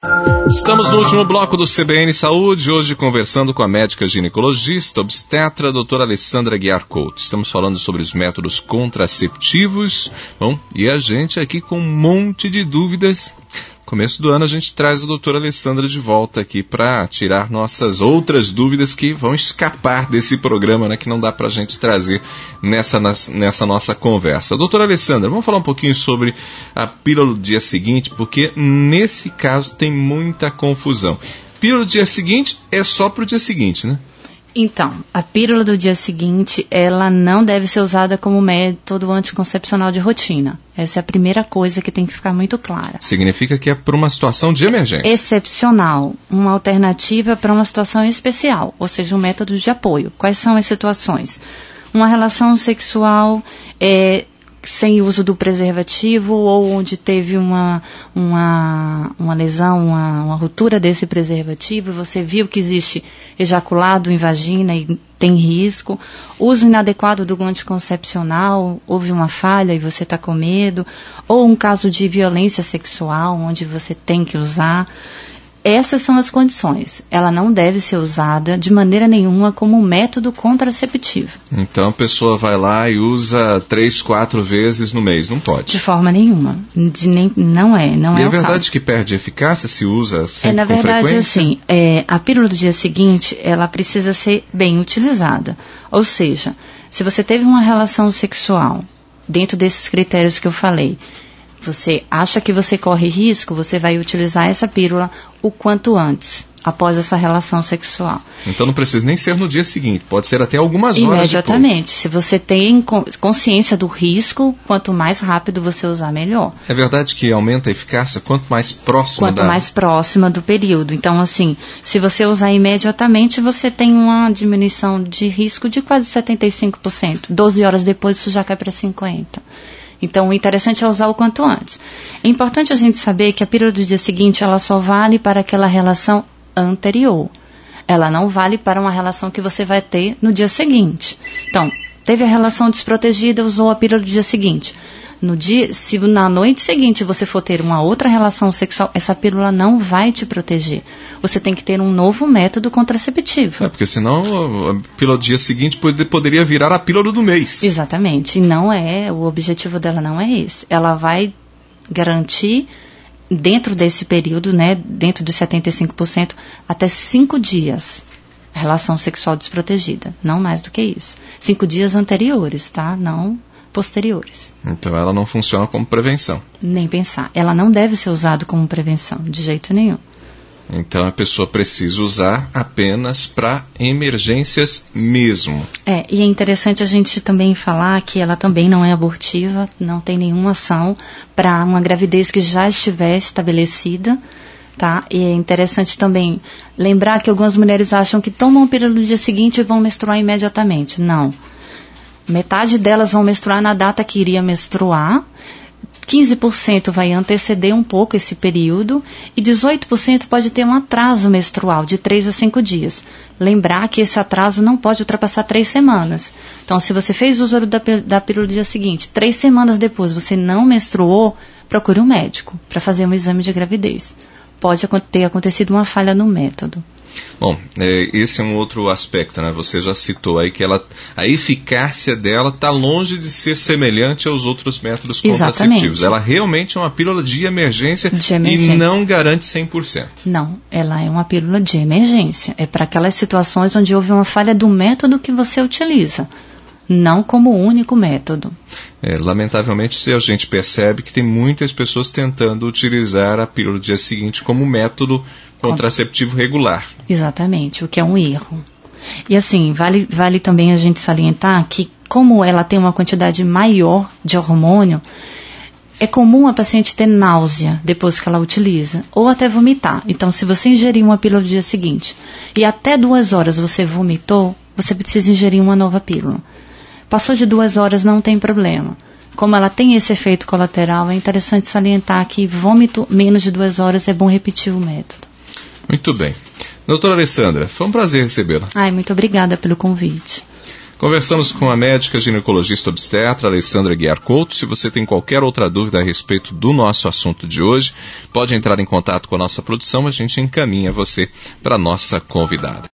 Estamos no último bloco do CBN Saúde, hoje conversando com a médica ginecologista, obstetra, doutora Alessandra Guiar Couto. Estamos falando sobre os métodos contraceptivos, bom, e a gente aqui com um monte de dúvidas. Começo do ano a gente traz a doutora Alessandra de volta aqui para tirar nossas outras dúvidas que vão escapar desse programa, né, que não dá para a gente trazer nessa nossa conversa. Doutora Alessandra, vamos falar um pouquinho sobre a pílula do dia seguinte, porque nesse caso tem muita confusão. Pílula do dia seguinte é só para o dia seguinte, né? Então, a pílula do dia seguinte, ela não deve ser usada como método anticoncepcional de rotina. Essa é a primeira coisa que tem que ficar muito clara. Significa que é para uma situação de emergência. Excepcional, uma alternativa para uma situação especial, ou seja, um método de apoio. Quais são as situações? Uma relação sexual sem uso do preservativo ou onde teve uma lesão, uma ruptura desse preservativo, você viu que existe ejaculado em vagina e tem risco, uso inadequado do anticoncepcional, houve uma falha e você está com medo, ou um caso de violência sexual onde você tem que usar. Essas são as condições. Ela não deve ser usada de maneira nenhuma como um método contraceptivo. Então a pessoa vai lá e usa 3, 4 vezes no mês, não pode? De forma nenhuma. Não é e é o verdade caso. Que perde eficácia se usa sempre na com verdade, frequência? assim, a pílula do dia seguinte, ela precisa ser bem utilizada. Ou seja, se você teve uma relação sexual, dentro desses critérios que eu falei, você acha que você corre risco, você vai utilizar essa pílula o quanto antes, após essa relação sexual. Então não precisa nem ser no dia seguinte, pode ser até algumas horas imediatamente. depois. Se você tem consciência do risco, quanto mais rápido você usar, melhor. É verdade que aumenta a eficácia quanto mais próxima mais próxima do período. Então, assim, se você usar imediatamente, você tem uma diminuição de risco de quase 75%. 12 horas depois, isso já cai para 50%. Então, o interessante é usar o quanto antes. É importante a gente saber que a pílula do dia seguinte, ela só vale para aquela relação anterior. Ela não vale para uma relação que você vai ter no dia seguinte. Então, teve a relação desprotegida, usou a pílula do dia seguinte. Se na noite seguinte você for ter uma outra relação sexual, essa pílula não vai te proteger. Você tem que ter um novo método contraceptivo. Porque senão a pílula do dia seguinte poderia virar a pílula do mês. Exatamente. O objetivo dela não é esse. Ela vai garantir, dentro desse período, né, dentro dos 75%, até 5 dias. Relação sexual desprotegida. Não mais do que isso. 5 dias anteriores, tá? Não posteriores. Então ela não funciona como prevenção. Nem pensar. Ela não deve ser usada como prevenção, de jeito nenhum. Então a pessoa precisa usar apenas para emergências mesmo. E é interessante a gente também falar que ela também não é abortiva, não tem nenhuma ação para uma gravidez que já estiver estabelecida, tá? E é interessante também lembrar que algumas mulheres acham que tomam a pílula no dia seguinte e vão menstruar imediatamente. Não. Metade delas vão menstruar na data que iria menstruar, 15% vai anteceder um pouco esse período e 18% pode ter um atraso menstrual de 3 a 5 dias. Lembrar que esse atraso não pode ultrapassar 3 semanas. Então, se você fez uso da pílula do dia seguinte, 3 semanas depois você não menstruou, procure um médico para fazer um exame de gravidez. Pode ter acontecido uma falha no método. Bom, esse é um outro aspecto, né? Você já citou aí que a eficácia dela está longe de ser semelhante aos outros métodos contraceptivos. Ela realmente é uma pílula de emergência e não garante 100%. Não, ela é uma pílula de emergência. É para aquelas situações onde houve uma falha do método que você utiliza. Não como único método. Lamentavelmente, a gente percebe que tem muitas pessoas tentando utilizar a pílula do dia seguinte como método contraceptivo regular. Exatamente, o que é um erro. E assim, vale também a gente salientar que, como ela tem uma quantidade maior de hormônio, é comum a paciente ter náusea depois que ela utiliza, ou até vomitar. Então, se você ingerir uma pílula no dia seguinte e até 2 horas você vomitou, você precisa ingerir uma nova pílula. Passou de 2 horas, não tem problema. Como ela tem esse efeito colateral, é interessante salientar que vômito menos de 2 horas é bom repetir o método. Muito bem. Doutora Alessandra, foi um prazer recebê-la. Muito obrigada pelo convite. Conversamos com a médica ginecologista obstetra Alessandra Guiar Couto. Se você tem qualquer outra dúvida a respeito do nosso assunto de hoje, pode entrar em contato com a nossa produção, a gente encaminha você para a nossa convidada.